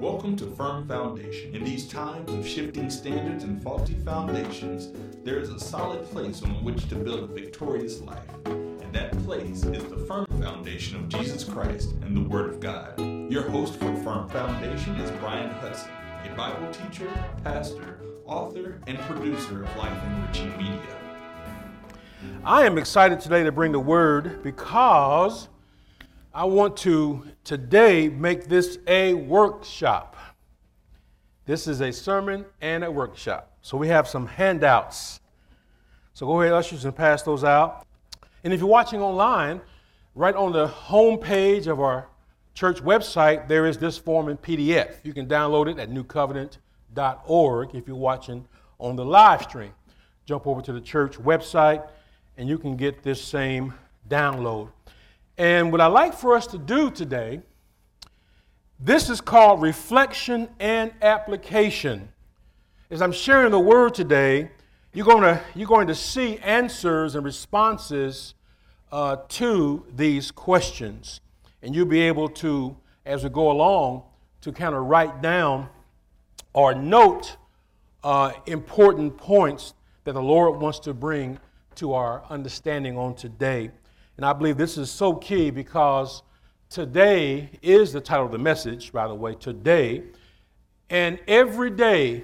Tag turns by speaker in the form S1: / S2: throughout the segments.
S1: Welcome to Firm Foundation. In these times of shifting standards and faulty foundations, there is a solid place on which to build a victorious life. And that place is the firm foundation of Jesus Christ and the Word of God. Your host for Firm Foundation is Brian Hudson, a Bible teacher, pastor, author, and producer of Life Enriching Media.
S2: I am excited today to bring the Word because I want to today make this a workshop. This is a sermon and a workshop. So we have some handouts. So go ahead, ushers, and pass those out. And if you're watching online, right on the home page of our church website, there is this form in PDF. You can download it at newcovenant.org if you're watching on the live stream. Jump over to the church website and you can get this same download. And what I'd like for us to do today, this is called reflection and application. As I'm sharing the word today, you're going to see answers and responses to these questions. And you'll be able to, as we go along, to kind of write down or note important points that the Lord wants to bring to our understanding on today. And I believe this is so key because today is the title of the message, by the way, today. And every day,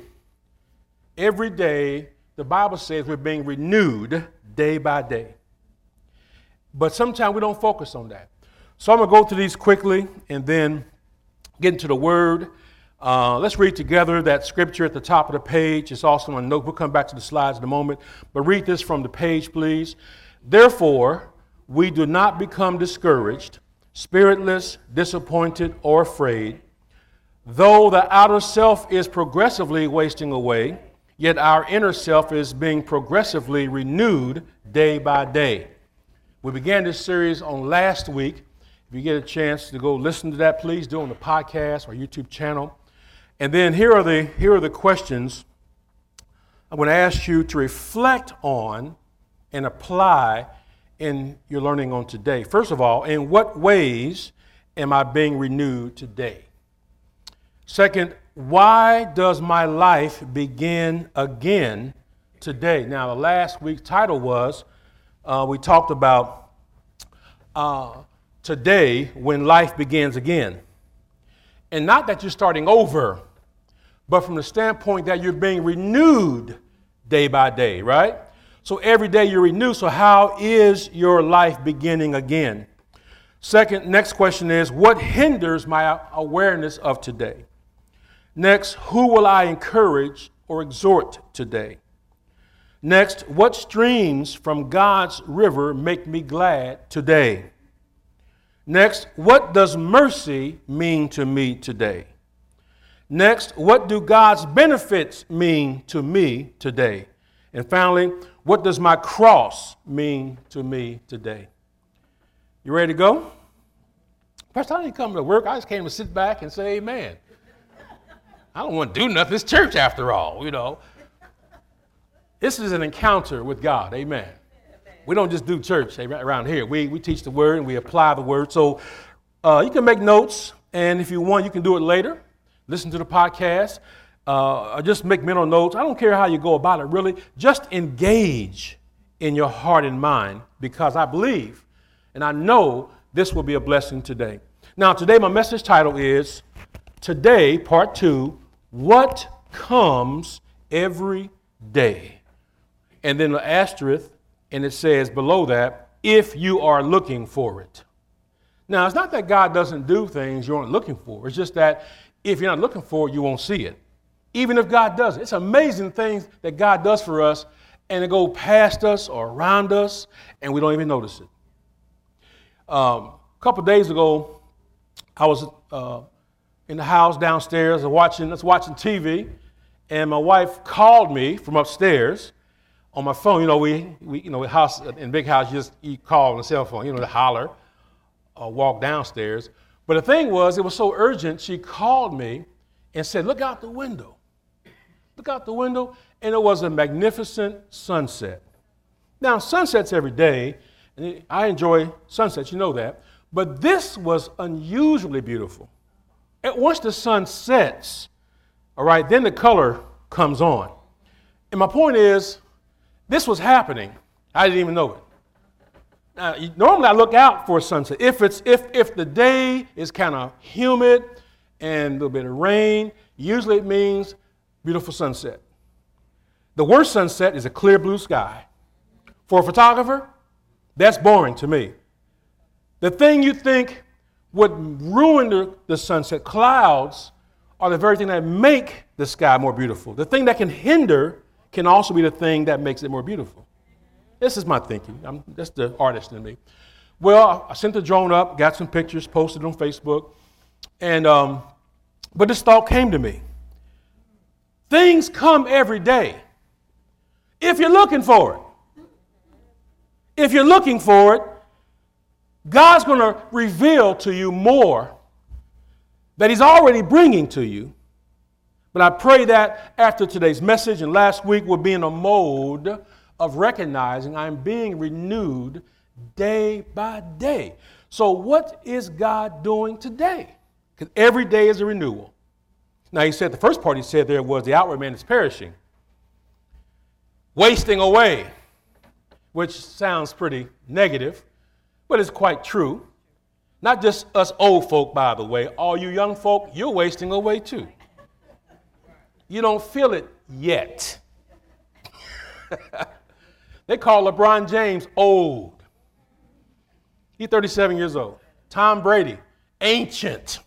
S2: the Bible says we're being renewed day by day. But sometimes we don't focus on that. So I'm going to go through these quickly and then get into the Word. Let's read together that scripture at the top of the page. It's also on a note. We'll come back to the slides in a moment. But read this from the page, please. Therefore, we do not become discouraged, spiritless, disappointed, or afraid. Though the outer self is progressively wasting away, yet our inner self is being progressively renewed day by day. We began this series on last week. If you get a chance to go listen to that, please do on the podcast or YouTube channel. And then here are the questions I'm going to ask you to reflect on and apply in your learning on today. First of all, in what ways am I being renewed today? Second, why does my life begin again today? Now, the last week's title was, we talked about today when life begins again. And not that you're starting over, but from the standpoint that you're being renewed day by day, right? So every day you're renewed. So how is your life beginning again? Second, next question is, what hinders my awareness of today? Next, who will I encourage or exhort today? Next, what streams from God's river make me glad today? Next, what does mercy mean to me today? Next, what do God's benefits mean to me today? And finally, what does my cross mean to me today? You ready to go? First, I didn't come to work. I just came to sit back and say amen. I don't want to do nothing. It's church after all, you know. This is an encounter with God. Amen. We don't just do church around here. We teach the word and we apply the word. So you can make notes, and if you want, you can do it later. Listen to the podcast. Or just make mental notes. I don't care how you go about it, really. Just engage in your heart and mind, because I believe and I know this will be a blessing today. Now, today my message title is, Today, Part 2, What Comes Every Day? And then the asterisk, and it says below that, if you are looking for it. Now, it's not that God doesn't do things you aren't looking for. It's just that if you're not looking for it, you won't see it. Even if God does it. It's amazing things that God does for us, and it goes past us or around us, and we don't even notice it. A couple of days ago, I was in the house downstairs watching TV, and my wife called me from upstairs on my phone. You know, we house in big house, you call on the cell phone, to holler or walk downstairs. But the thing was, it was so urgent, she called me and said, look out the window. Look out the window, and it was a magnificent sunset. Now, sunsets every day, and I enjoy sunsets, you know that, but this was unusually beautiful. once the sun sets, all right, then the color comes on. And my point is, this was happening. I didn't even know it. Now, normally I look out for a sunset. If the day is kind of humid and a little bit of rain, usually it means beautiful sunset. The worst sunset is a clear blue sky. For a photographer, that's boring to me. The thing you think would ruin the sunset, clouds, are the very thing that make the sky more beautiful. The thing that can hinder can also be the thing that makes it more beautiful. This is my thinking. That's the artist in me. Well, I sent the drone up, got some pictures, posted on Facebook, and but this thought came to me. Things come every day if you're looking for it. If you're looking for it, God's going to reveal to you more that He's already bringing to you. But I pray that after today's message and last week, we'll be in a mode of recognizing I'm being renewed day by day. So what is God doing today? Because every day is a renewal. Now, he said, the first part he said there was the outward man is perishing, wasting away, which sounds pretty negative, but it's quite true. Not just us old folk, by the way. All you young folk, you're wasting away too. You don't feel it yet. They call LeBron James old. He's 37 years old. Tom Brady, ancient,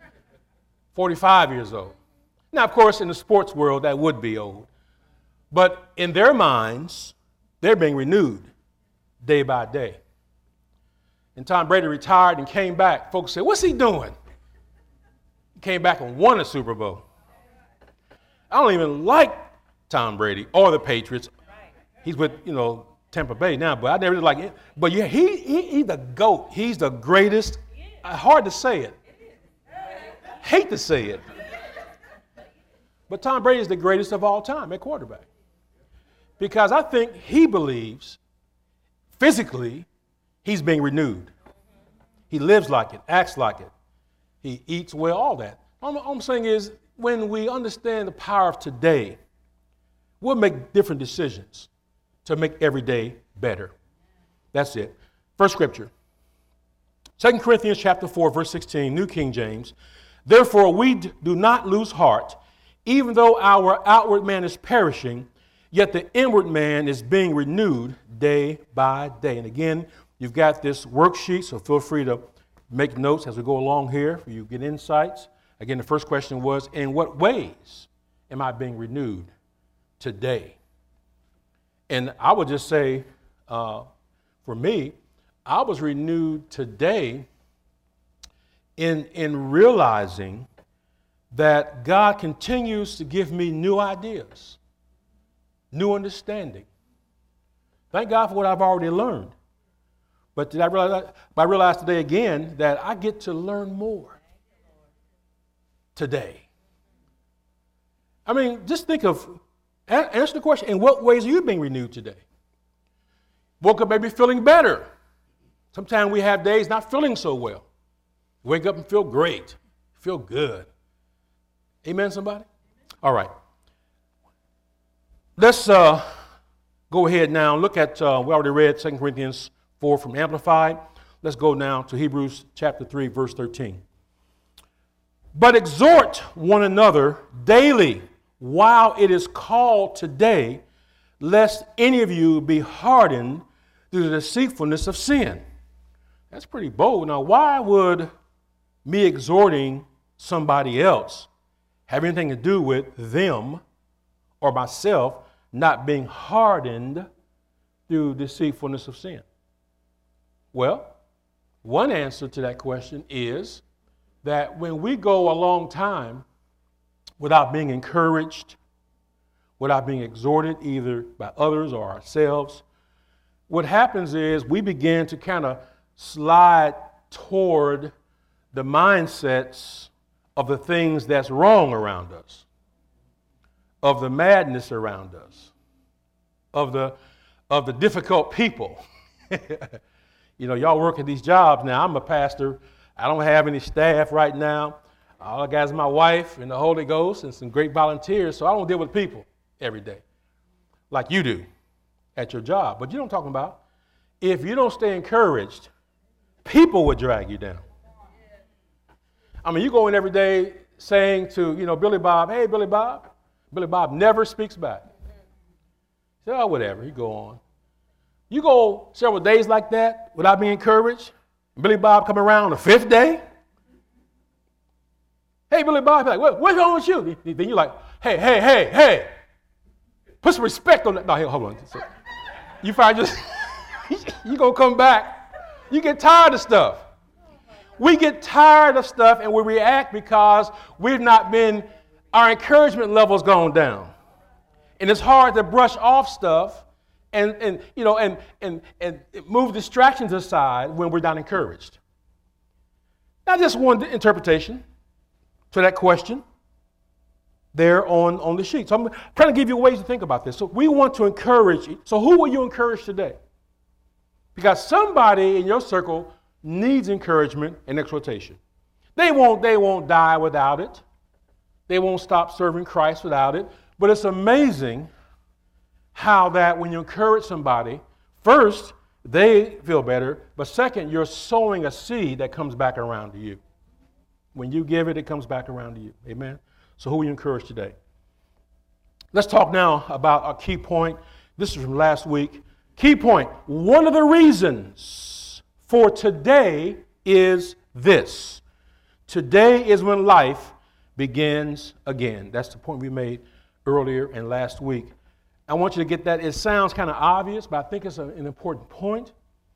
S2: 45 years old. Now, of course, in the sports world, that would be old. But in their minds, they're being renewed day by day. And Tom Brady retired and came back. Folks said, what's he doing? He came back and won a Super Bowl. I don't even like Tom Brady or the Patriots. He's with, Tampa Bay now, but I never really like it. But yeah, he's the GOAT. He's the greatest. Hard to say it. Hate to say it. But Tom Brady is the greatest of all time at quarterback. Because I think he believes physically he's being renewed. He lives like it, acts like it. He eats well, all that. All I'm saying is when we understand the power of today, we'll make different decisions to make every day better. That's it. First scripture. 2 Corinthians chapter 4, verse 16, New King James. Therefore we do not lose heart, even though our outward man is perishing, yet the inward man is being renewed day by day. And again, you've got this worksheet, so feel free to make notes as we go along here for you get insights. Again, the first question was, in what ways am I being renewed today? And I would just say, for me, I was renewed today in realizing that God continues to give me new ideas, new understanding. Thank God for what I've already learned. But I realized today again that I get to learn more today. I mean, just think of, answer the question, in what ways are you being renewed today? Woke up maybe feeling better. Sometimes we have days not feeling so well. Wake up and feel great, feel good. Amen, somebody? All right. Let's go ahead now and look at, we already read 2 Corinthians 4 from Amplified. Let's go now to Hebrews chapter 3, verse 13. But exhort one another daily while it is called today, lest any of you be hardened through the deceitfulness of sin. That's pretty bold. Now, why would me exhorting somebody else have anything to do with them or myself not being hardened through deceitfulness of sin? Well, one answer to that question is that when we go a long time without being encouraged, without being exhorted either by others or ourselves, what happens is we begin to kind of slide toward the mindsets of the things that's wrong around us, of the madness around us, of the difficult people. Y'all work at these jobs now. I'm a pastor. I don't have any staff right now. All I got is my wife and the Holy Ghost and some great volunteers, so I don't deal with people every day like you do at your job. But you know what I'm talking about. If you don't stay encouraged, people will drag you down. I mean, you go in every day saying to, Billy Bob, hey, Billy Bob. Billy Bob never speaks back. Say, oh, whatever, you go on. You go several days like that without being encouraged. Billy Bob come around the 5th day. Hey, Billy Bob, like, what's wrong with you? Then you're like, hey, put some respect on that. No, hold on. So you find just, you're going to come back. You get tired of stuff. We get tired of stuff and we react because our encouragement level's gone down. And it's hard to brush off stuff and move distractions aside when we're not encouraged. Now, just one interpretation to that question there on the sheet. So I'm trying to give you ways to think about this. So we want to encourage. So who will you encourage today? Because somebody in your circle needs encouragement and exhortation. They won't die without it. They won't stop serving Christ without it. But it's amazing how that when you encourage somebody, first, they feel better, but second, you're sowing a seed that comes back around to you. When you give it, it comes back around to you. Amen? So who will you encourage today? Let's talk now about a key point. This is from last week. Key point. One of the reasons for today is this. Today is when life begins again. That's the point we made earlier and last week. I want you to get that. It sounds kind of obvious, but I think it's an important point.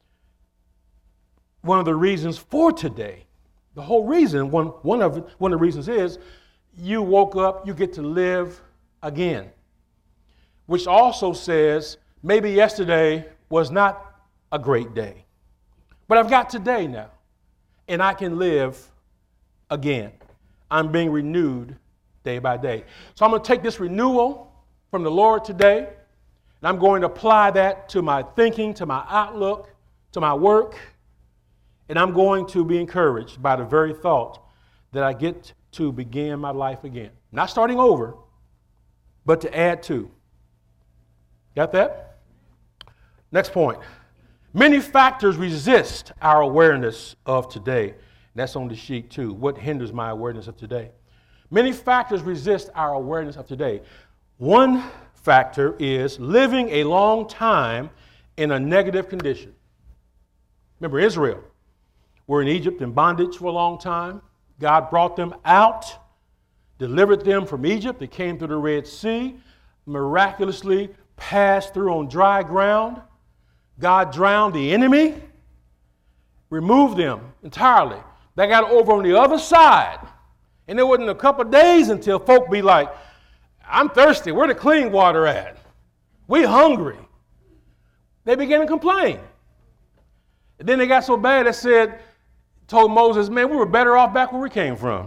S2: One of the reasons for today, the whole reason, one of the reasons is you woke up, you get to live again. Which also says maybe yesterday was not a great day, but I've got today now, and I can live again. I'm being renewed day by day. So I'm going to take this renewal from the Lord today, and I'm going to apply that to my thinking, to my outlook, to my work, and I'm going to be encouraged by the very thought that I get to begin my life again. Not starting over, but to add to. Got that? Next point. Many factors resist our awareness of today. That's on the sheet too. What hinders my awareness of today? Many factors resist our awareness of today. One factor is living a long time in a negative condition. Remember, Israel were in Egypt in bondage for a long time. God brought them out, delivered them from Egypt. They came through the Red Sea, miraculously passed through on dry ground. God drowned the enemy, removed them entirely. They got over on the other side. And it wasn't a couple of days until folk be like, I'm thirsty. Where the clean water at? We hungry. They began to complain. And then they got so bad they told Moses, man, we were better off back where we came from.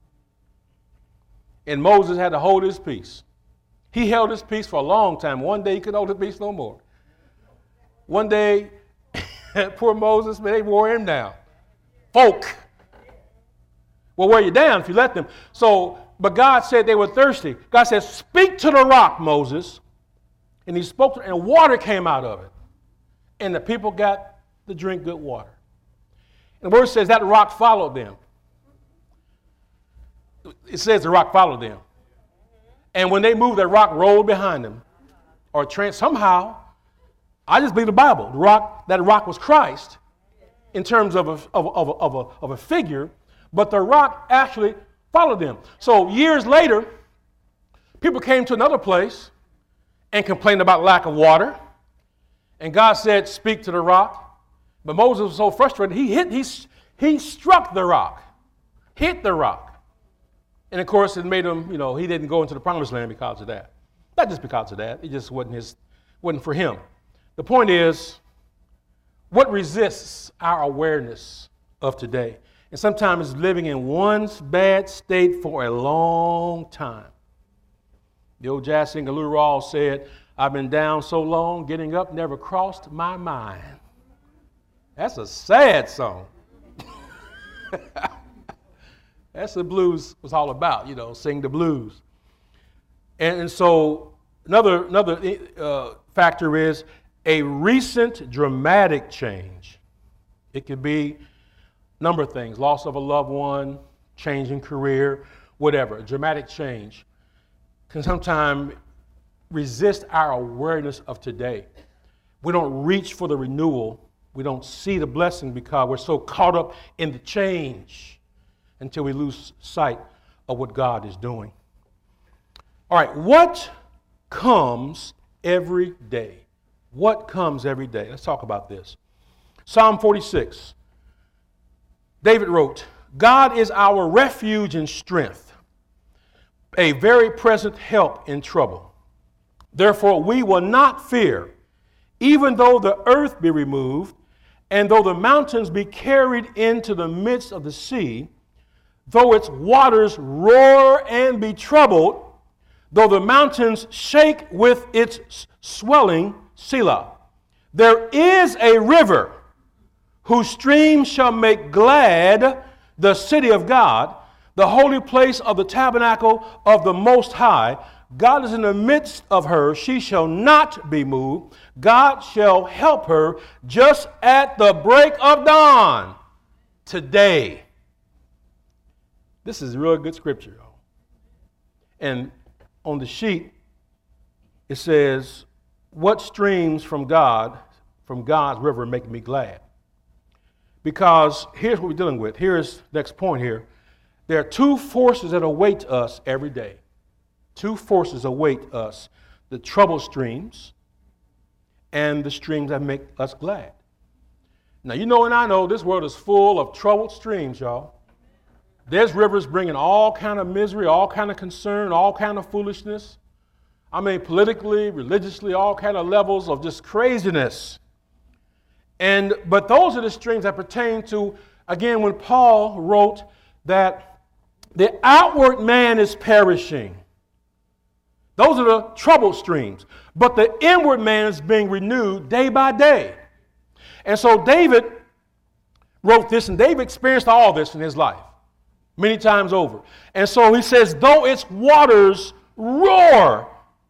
S2: And Moses had to hold his peace. He held his peace for a long time. One day he couldn't hold his peace no more. One day, poor Moses, man, they wore him down. Folk will wear you down if you let them. But God said they were thirsty. God said, speak to the rock, Moses. And he spoke to it, and water came out of it. And the people got to drink good water. And the word says that rock followed them. It says the rock followed them. And when they moved, that rock rolled behind them. Or somehow, I just believe the Bible. That rock was Christ in terms of a figure, but the rock actually followed them. So years later, people came to another place and complained about lack of water. And God said, speak to the rock. But Moses was so frustrated, he struck the rock, hit the rock. And of course, it made him, he didn't go into the promised land because of that. Not just because of that. It just wasn't for him. The point is, what resists our awareness of today? And sometimes living in one's bad state for a long time. The old jazz singer Lou Rawls said, I've been down so long, getting up never crossed my mind. That's a sad song. That's what the blues was all about, sing the blues. And so another factor is a recent dramatic change. It could be a number of things, loss of a loved one, change in career, whatever. A dramatic change can sometimes resist our awareness of today. We don't reach for the renewal. We don't see the blessing because we're so caught up in the change until we lose sight of what God is doing. All right, what comes every day? What comes every day? Let's talk about this. Psalm 46. David wrote, God is our refuge and strength, a very present help in trouble. Therefore we will not fear, even though the earth be removed, and though the mountains be carried into the midst of the sea, though its waters roar and be troubled, though the mountains shake with its swelling, Selah. There is a river whose streams shall make glad the city of God, the holy place of the tabernacle of the Most High. God is in the midst of her. She shall not be moved. God shall help her just at the break of dawn today. This is real good scripture. And on the sheet, it says, what streams from God's river make me glad? Because here's what we're dealing with. Here's the next point here. There are two forces that await us every day. Two forces await us. The trouble streams and the streams that make us glad. Now, you know and I know this world is full of troubled streams, y'all. There's rivers bringing all kind of misery, all kind of concern, all kind of foolishness. I mean, politically, religiously, all kind of levels of just craziness. But those are the streams that pertain to, again, when Paul wrote that the outward man is perishing. Those are the troubled streams. But the inward man is being renewed day by day. And so David wrote this, and David experienced all this in his life many times over. And so he says, though its waters roar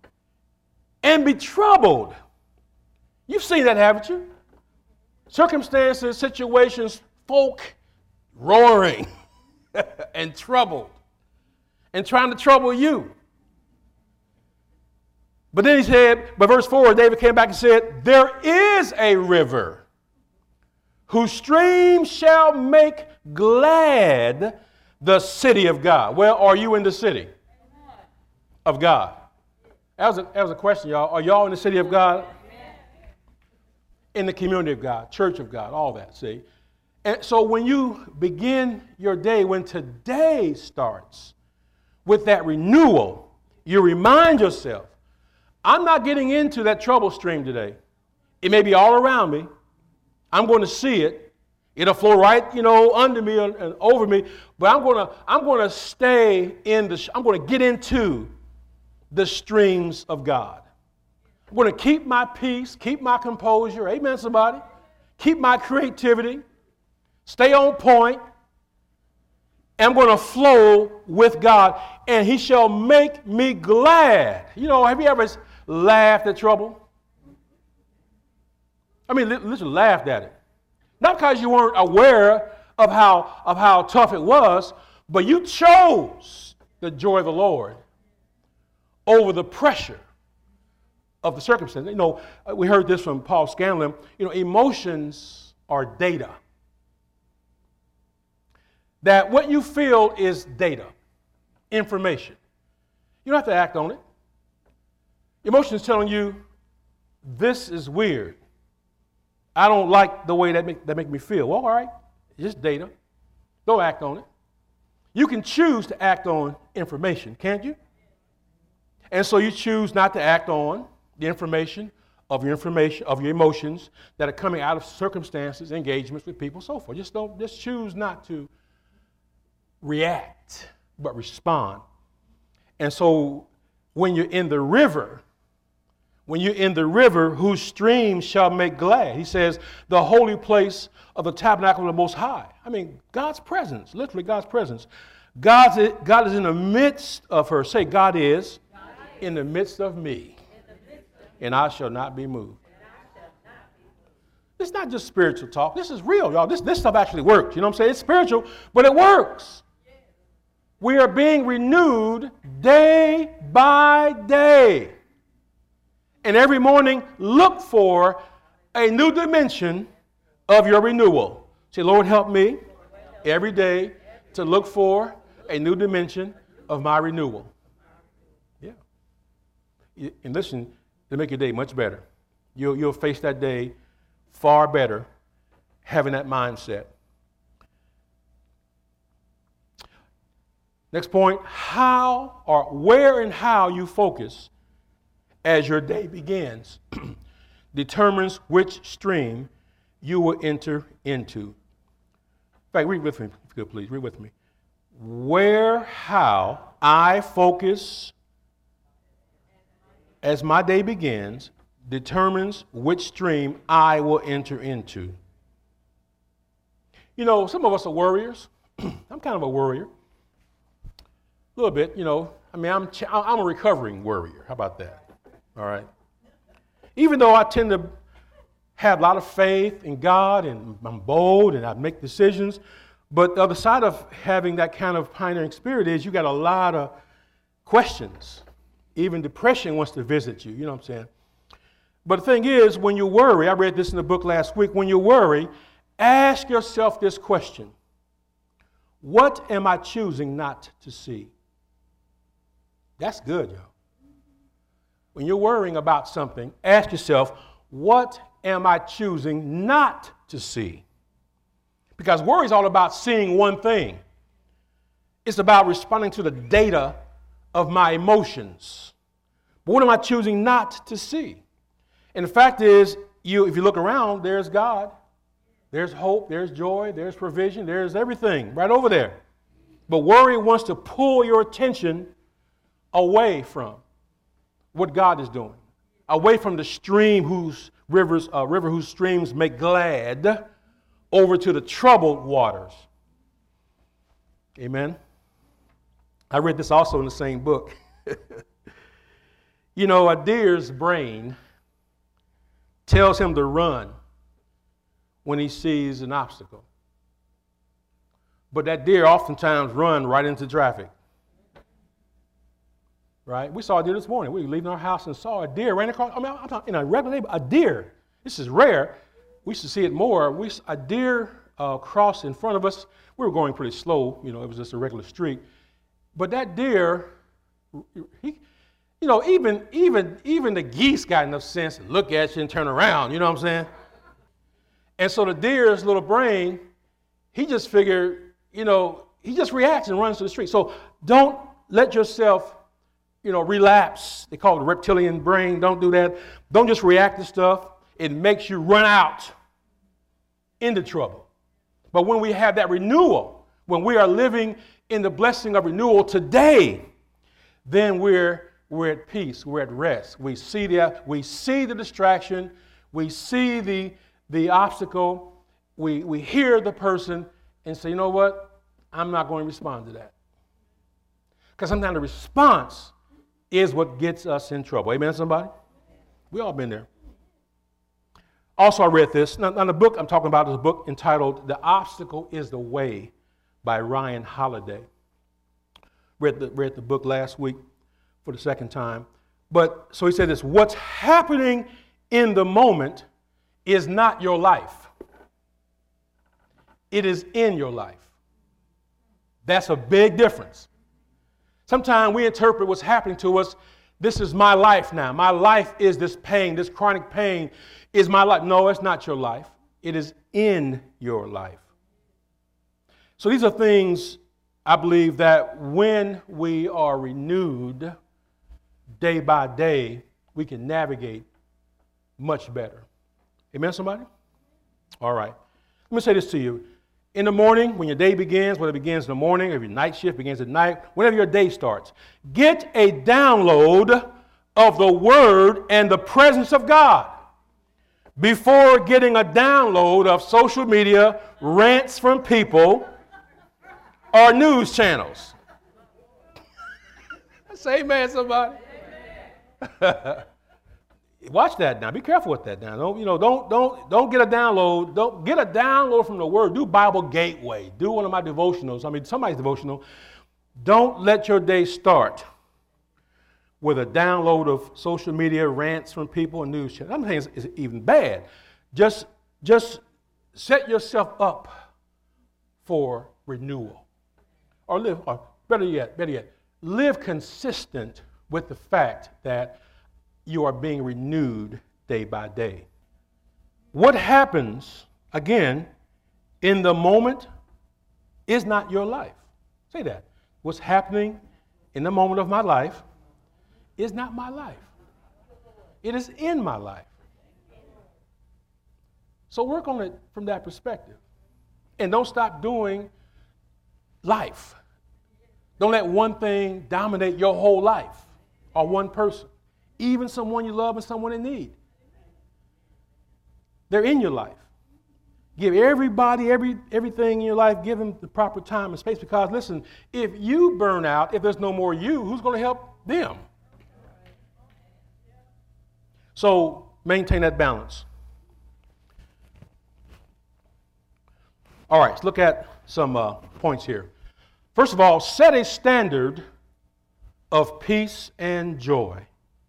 S2: and be troubled. You've seen that, haven't you? Circumstances, situations, folk roaring and troubled and trying to trouble you. But then he said, but verse 4, David came back and said, there is a river whose streams shall make glad the city of God. Well, are you in the city of God? That was a question, y'all. Are y'all in the city of God? In the community of God, church of God, all that, see? And so when you begin your day, when today starts with that renewal, you remind yourself, I'm not getting into that trouble stream today. It may be all around me. I'm going to see it. It'll flow right, under me and over me. But I'm going to stay I'm going to get into the streams of God. I'm going to keep my peace, keep my composure. Amen, somebody. Keep my creativity. Stay on point. And I'm going to flow with God. And he shall make me glad. Have you ever laughed at trouble? I mean, literally laughed at it. Not because you weren't aware of how tough it was, but you chose the joy of the Lord over the pressure of the circumstance. We heard this from Paul Scanlon. Emotions are data. That what you feel is data, information. You don't have to act on it. Emotion is telling you, this is weird. I don't like the way that make me feel. Well, all right, it's just data. Don't act on it. You can choose to act on information, can't you? And so you choose not to act on the information of your emotions that are coming out of circumstances, engagements with people, so forth. Just choose not to react, but respond. And so when you're in the river whose streams shall make glad, he says, the holy place of the tabernacle of the Most High. I mean, God's presence, literally God's presence. God is in the midst of her. Say, God is in the midst of me, and I shall not be moved. It's not just spiritual talk. This is real, y'all. This stuff actually works. You know what I'm saying? It's spiritual, but it works. We are being renewed day by day. And every morning, look for a new dimension of your renewal. Say, Lord, help me every day to look for a new dimension of my renewal. Yeah. And listen, to make your day much better. You'll face that day far better having that mindset. Next point, how or where and how you focus as your day begins determines which stream you will enter into. In fact, read with me, if you could please, read with me. Where, how I focus as my day begins determines which stream I will enter into. You know, some of us are worriers. I'm kind of a worrier. A little bit, you know. I mean, I'm a recovering worrier. How about that? All right. Even though I tend to have a lot of faith in God and I'm bold and I make decisions, but the other side of having that kind of pioneering spirit is you got a lot of questions. Even depression wants to visit you, you know what I'm saying? But the thing is, when you worry, I read this in the book last week, when you worry, ask yourself this question. What am I choosing not to see? That's good, y'all. When you're worrying about something, ask yourself, what am I choosing not to see? Because worry is all about seeing one thing. It's about responding to the data of my emotions. But what am I choosing not to see? And the fact is, if you look around, there's God. There's hope, there's joy, there's provision, there's everything right over there. But worry wants to pull your attention away from what God is doing, away from the stream river whose streams make glad, over to the troubled waters. Amen. I read this also in the same book. You know, a deer's brain tells him to run when he sees an obstacle. But that deer oftentimes run right into traffic. Right? We saw a deer this morning. We were leaving our house and saw a deer ran across. I mean, I'm talking in a regular neighborhood, a deer. This is rare. We used to see it more. A deer crossed in front of us. We were going pretty slow. You know, it was just a regular street. But that deer, even the geese got enough sense to look at you and turn around. You know what I'm saying? And so the deer's little brain, he just figured, he just reacts and runs to the street. So don't let yourself, relapse. They call it the reptilian brain. Don't do that. Don't just react to stuff. It makes you run out into trouble. But when we have that renewal, when we are living in the blessing of renewal today, then we're at peace. We're at rest. We see the distraction. We see the obstacle. We hear the person and say, you know what? I'm not going to respond to that. Because sometimes the response is what gets us in trouble. Amen, somebody? We all been there. Also, I read this. Now, the book I'm talking about is a book entitled The Obstacle is the Way by Ryan Holiday. Read the book last week for the second time. But so he said this, what's happening in the moment is not your life. It is in your life. That's a big difference. Sometimes we interpret what's happening to us, this is my life now. My life is this pain, this chronic pain is my life. No, it's not your life. It is in your life. So these are things I believe that when we are renewed day by day, we can navigate much better. Amen, somebody? All right. Let me say this to you. In the morning, when your day begins, whether it begins in the morning or your night shift begins at night, whenever your day starts, get a download of the Word and the presence of God before getting a download of social media, rants from people, or news channels. Say amen, somebody. Watch that now. Be careful with that now. Don't get a download. Don't get a download from the Word. Do Bible Gateway. Do one of my devotionals. I mean, somebody's devotional. Don't let your day start with a download of social media rants from people and news channels. I'm saying it's even bad. Just set yourself up for renewal, or better yet, live consistent with the fact that you are being renewed day by day. What happens, again, in the moment is not your life. Say that. What's happening in the moment of my life is not my life. It is in my life. So work on it from that perspective. And don't stop doing life. Don't let one thing dominate your whole life or one person, even someone you love and someone in need. They're in your life. Give everybody, everything in your life, give them the proper time and space, because listen, if you burn out, if there's no more you, who's going to help them? So maintain that balance. All right, let's look at some points here. First of all, set a standard of peace and joy.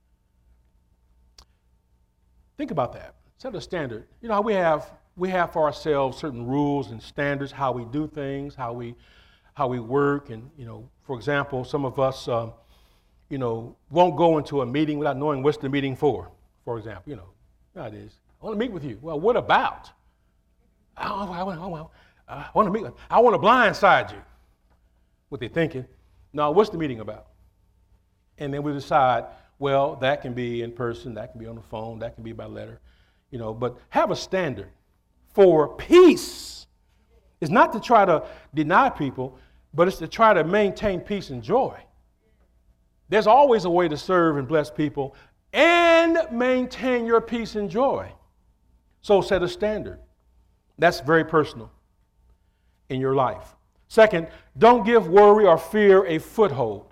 S2: Think about that. Set a standard. You know, we have for ourselves certain rules and standards, how we do things, how we work, and for example, some of us won't go into a meeting without knowing what's the meeting for. For example, that is, I want to meet with you. Well, what about? I want to meet. I want to blindside you. What they're thinking. No, what's the meeting about? And then we decide, well, that can be in person, that can be on the phone, that can be by letter, but have a standard for peace. It's not to try to deny people, but it's to try to maintain peace and joy. There's always a way to serve and bless people and maintain your peace and joy. So set a standard. That's very personal in your life. Second, don't give worry or fear a foothold.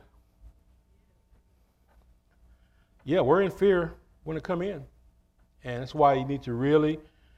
S2: Yeah, worry and fear want to come in. And that's why you need to really,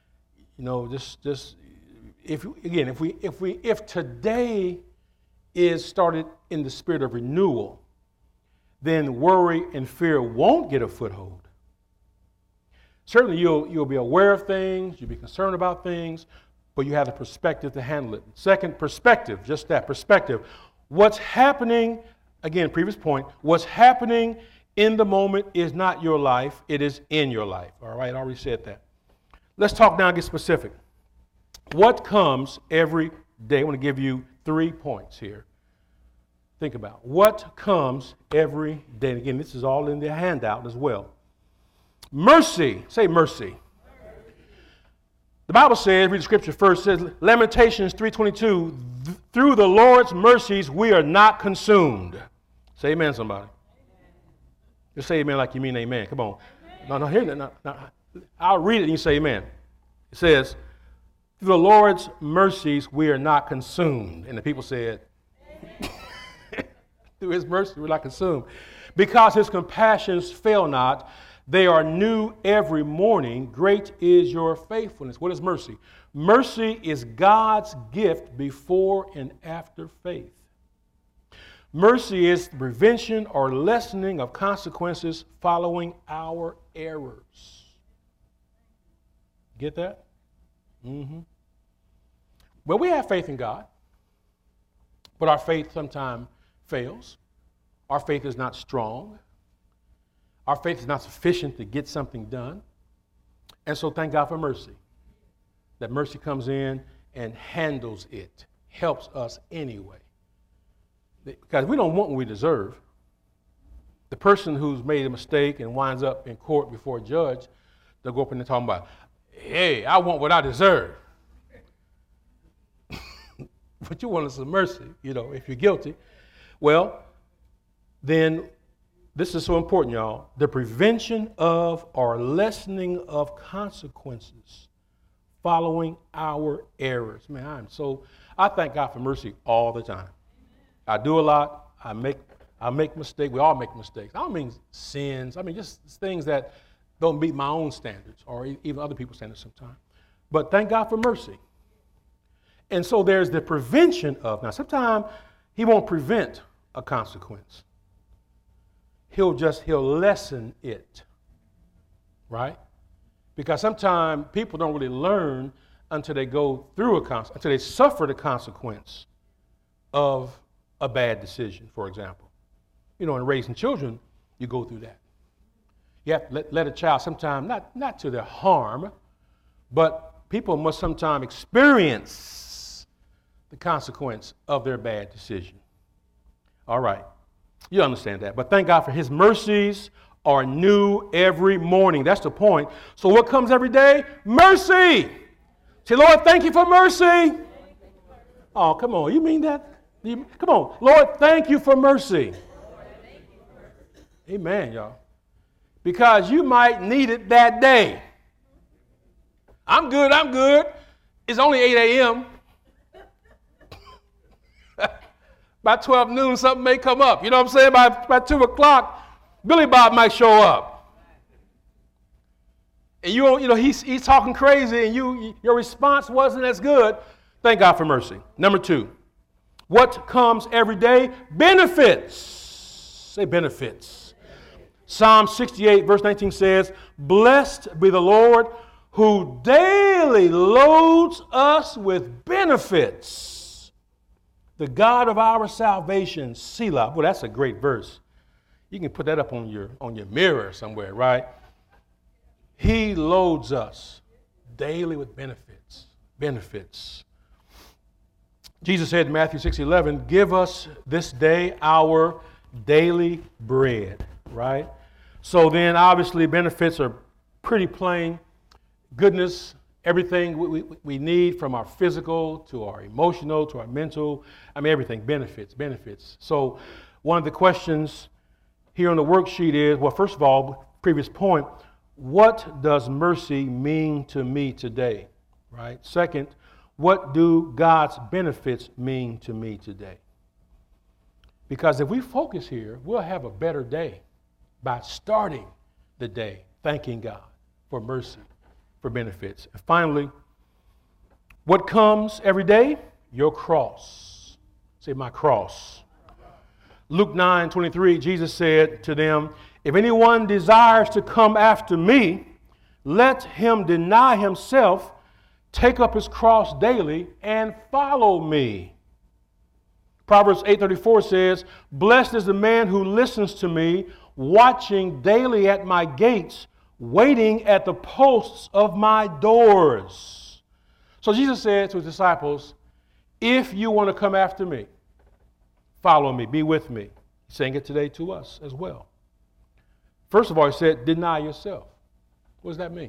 S2: if today is started in the spirit of renewal, then worry and fear won't get a foothold. Certainly you'll be aware of things, you'll be concerned about things, but you have the perspective to handle it. Second, perspective, just that, perspective. What's happening, again, previous point, what's happening in the moment is not your life, it is in your life. All right, I already said that. Let's talk now and get specific. What comes every day? I want to give you 3 points here. Think about what comes every day. And again, this is all in the handout as well. Mercy. Say mercy. The Bible says, read the scripture first, says, Lamentations 3:22, through the Lord's mercies we are not consumed. Say amen, somebody. Just say amen like you mean amen. Come on. No, hear that. No. I'll read it and you say amen. It says, through the Lord's mercies we are not consumed. And the people said, through his mercy we're not consumed. Because his compassions fail not. They are new every morning. Great is your faithfulness. What is mercy? Mercy is God's gift before and after faith. Mercy is the prevention or lessening of consequences following our errors. Get that? Mm-hmm. Well, we have faith in God, but our faith sometimes fails. Our faith is not strong. Our faith is not sufficient to get something done. And so thank God for mercy. That mercy comes in and handles it, helps us anyway. Because we don't want what we deserve. The person who's made a mistake and winds up in court before a judge, they'll go up and they're talking about, hey, I want what I deserve. But you want some mercy, if you're guilty. Well, then this is so important, y'all. The prevention of or lessening of consequences following our errors. Man, I thank God for mercy all the time. I do a lot. I make mistakes. We all make mistakes. I don't mean sins. I mean just things that don't meet my own standards or even other people's standards sometimes. But thank God for mercy. And so there's the prevention of. Now, sometimes he won't prevent a consequence. He'll lessen it. Right? Because sometimes people don't really learn until they go through until they suffer the consequence of a bad decision, for example. You know, in raising children, you go through that. You have to let a child sometimes, not to their harm, but people must sometimes experience the consequence of their bad decision. All right. You understand that. But thank God for his mercies are new every morning. That's the point. So what comes every day? Mercy. Say, Lord, thank you for mercy. Oh, come on. You mean that? Come on. Lord, thank you for mercy. Amen, y'all. Because you might need it that day. I'm good. It's only 8 a.m. By 12 noon, something may come up. You know what I'm saying? By 2 o'clock, Billy Bob might show up. And he's talking crazy and your response wasn't as good. Thank God for mercy. Number 2, what comes every day? Benefits. Say benefits. Psalm 68 verse 19 says, blessed be the Lord who daily loads us with benefits. The God of our salvation, Selah. Well, that's a great verse. You can put that up on your mirror somewhere, right? He loads us daily with benefits. Benefits. Jesus said in Matthew 6:11, give us this day our daily bread, right? So then obviously benefits are pretty plain. Goodness, everything we need from our physical to our emotional to our mental. I mean, everything, benefits. So one of the questions here on the worksheet is, well, first of all, previous point, what does mercy mean to me today, right? Second, what do God's benefits mean to me today? Because if we focus here, we'll have a better day by starting the day thanking God for mercy, for benefits. And finally, what comes every day? Your cross. Say, my cross. Luke 9:23, Jesus said to them, if anyone desires to come after me, let him deny himself, take up his cross daily, and follow me. Proverbs 8:34 says, blessed is the man who listens to me, watching daily at my gates, waiting at the posts of my doors. So Jesus said to his disciples, if you want to come after me, follow me, be with me. He's saying it today to us as well. First of all, he said, deny yourself. What does that mean?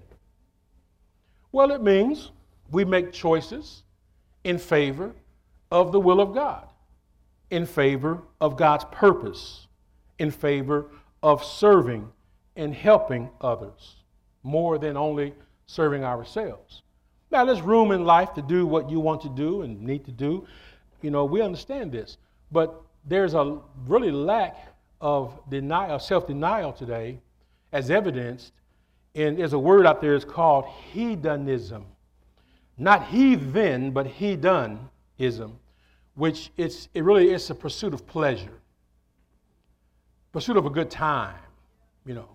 S2: Well, it means we make choices in favor of the will of God, in favor of God's purpose, in favor of serving and helping others, more than only serving ourselves. Now, there's room in life to do what you want to do and need to do. You know, we understand this. But there's a really lack of self-denial today, as evidenced in, there's a word out there, it's called hedonism. Not heathen, but hedonism, which it really is a pursuit of pleasure, pursuit of a good time, you know.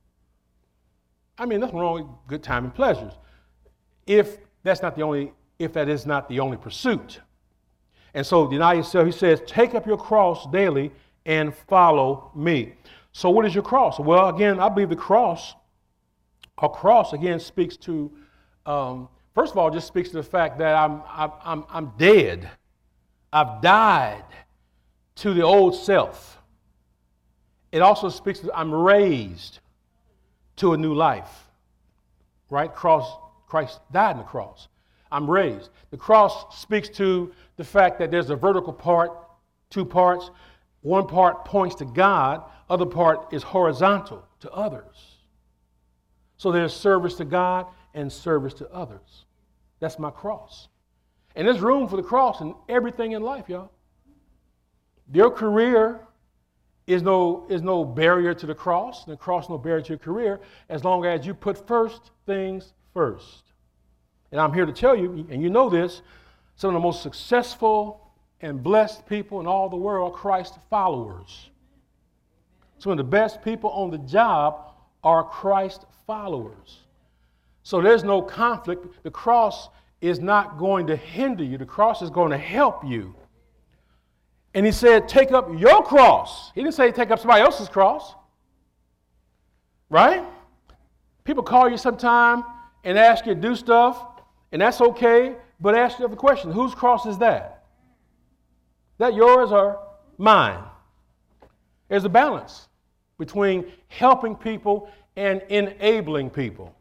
S2: I mean, nothing wrong with good time and pleasures, if that is not the only pursuit. And so deny yourself, he says, take up your cross daily and follow me. So what is your cross? Well, again, I believe a cross again speaks to, first of all, just speaks to the fact that I'm dead. I've died to the old self. It also speaks to I'm raised to a new life. Right? Christ died on the cross. I'm raised. The cross speaks to the fact that there's a vertical part, 2 parts. One part points to God, other part is horizontal to others. So there's service to God and service to others. That's my cross. And there's room for the cross in everything in life, y'all. Your career is no barrier to the cross. The cross is no barrier to your career as long as you put first things first. And I'm here to tell you, and you know this, some of the most successful and blessed people in all the world are Christ followers. Some of the best people on the job are Christ followers. So there's no conflict. The cross is not going to hinder you. The cross is going to help you. And he said, take up your cross. He didn't say take up somebody else's cross. Right? People call you sometime and ask you to do stuff, and that's okay, but ask you the question, whose cross is that? Is that yours or mine? There's a balance between helping people and enabling people.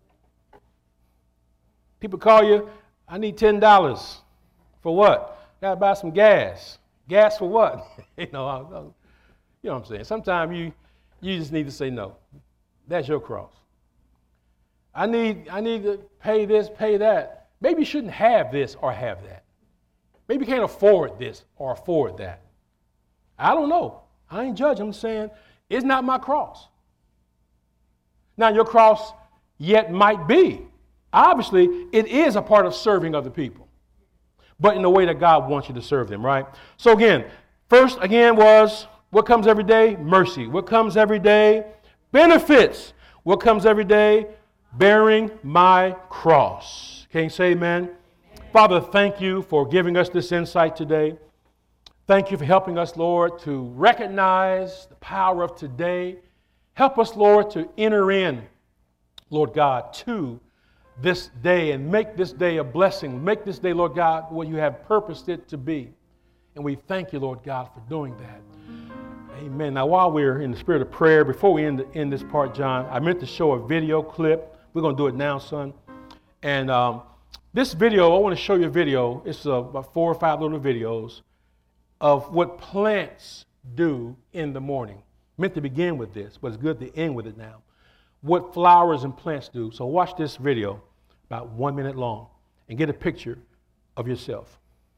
S2: People call you, I need $10. For what? Got to buy some gas. Gas for what? You know what I'm saying? Sometimes you just need to say no. That's your cross. I need to pay this, pay that. Maybe you shouldn't have this or have that. Maybe you can't afford this or afford that. I don't know. I ain't judging. I'm saying it's not my cross. Now, your cross yet might be. Obviously, it is a part of serving other people, but in the way that God wants you to serve them, right? So again, first was what comes every day? Mercy. What comes every day? Benefits. What comes every day? Bearing my cross. Can you say amen? Father, thank you for giving us this insight today. Thank you for helping us, Lord, to recognize the power of today. Help us, Lord, to enter in, Lord God, to this day and make this day a blessing. Make this day, Lord God, what you have purposed it to be. And we thank you, Lord God, for doing that. Amen. Now, while we're in the spirit of prayer, before we end this part, John, I meant to show a video clip. We're going to do it now, son. And this video, I want to show you a video. It's about 4 or 5 little videos of what plants do in the morning. Meant to begin with this, but it's good to end with it now. What flowers and plants do. So watch this video, about 1 minute long, and get a picture of yourself.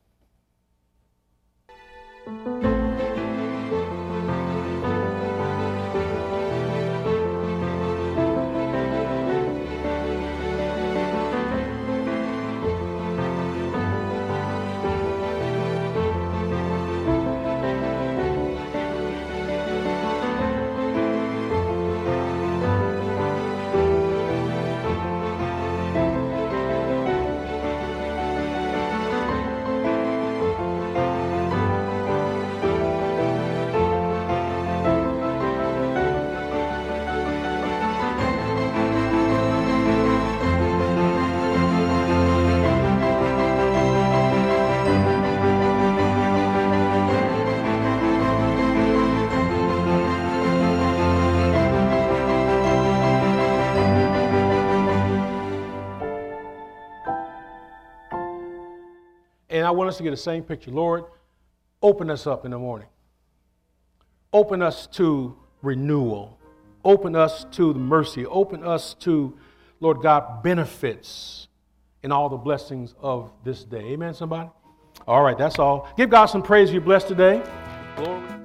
S2: And I want us to get the same picture. Lord, open us up in the morning. Open us to renewal. Open us to the mercy. Open us to, Lord God, benefits and all the blessings of this day. Amen, somebody? All right, that's all. Give God some praise. You're blessed today. Glory.